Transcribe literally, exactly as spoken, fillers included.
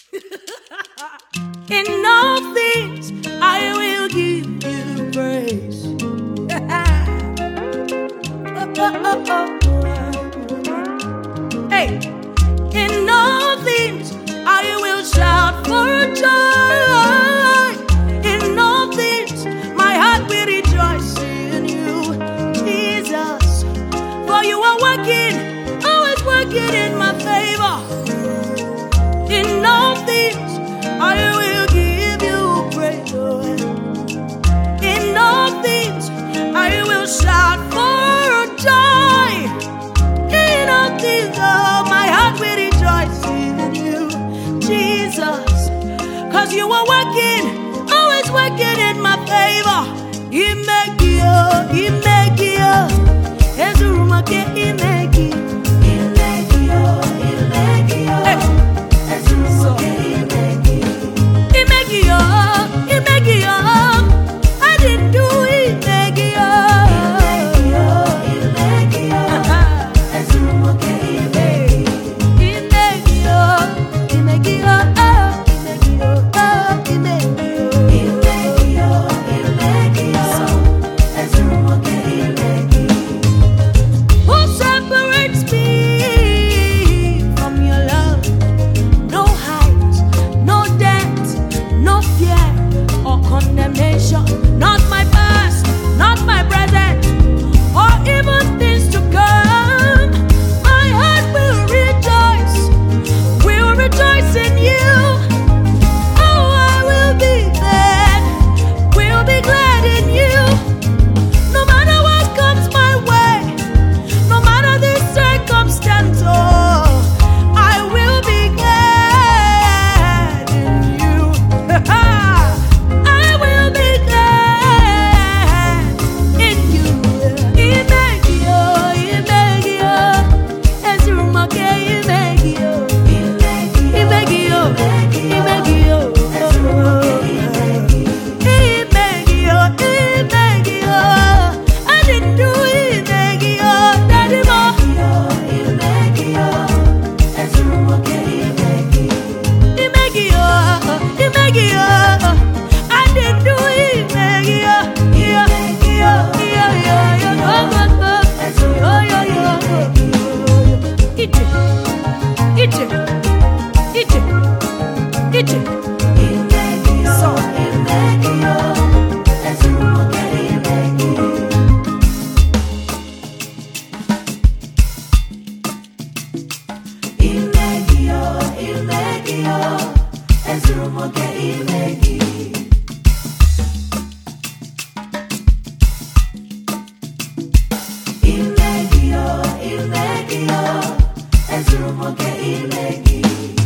In all things, I will give you praise. Oh, oh, oh, oh. Hey, in all things, I will shout for joy. In all things, my heart will rejoice in you, Jesus. For you are working, always working in my favor. In all things, I will give you praise. In all things, I will shout for joy. In all things, oh, my heart will rejoice in you, Jesus. Cause you are working, always working in my favor. He make you, he make you. Ezurumake, he make you. He make you, he make you. Ezurumake, he make you. He make you, he make you. I didn't do it, he make you. He make you, he make you. Ezurumake, he make you. He make you, he make you. He make you, he make you. He make you, he make you. Ezurumake, he make you. Who separates me from your love? No height, no depth, no fear or condemnation. Not my past, not my present, or even things to come. My heart will rejoice, will rejoice in you. Oh, I will be glad, will be glad in you. No matter what comes my way, no matter the circumstance, oh, I will be glad in you. I will be glad in you. He make you, he make you. Ezurumake, he make you. He make you, he make you. He make you, he make you. I didn't do it, he make you. Daddy Mo. He make you. Ezurumake, he make you. He make you, he make you. I didn't do it, he make you. Yeah, yeah, yeah, yeah, yeah. Oh, oh, oh. Oh, yeah, yeah, yeah. Eat it, eat it, eat it, eat it. He make you, so he make you. Ezurumake, he make you. He make you, he make you. Ezurumake, he make you. He make you, he make you. Ezurumake, he make you.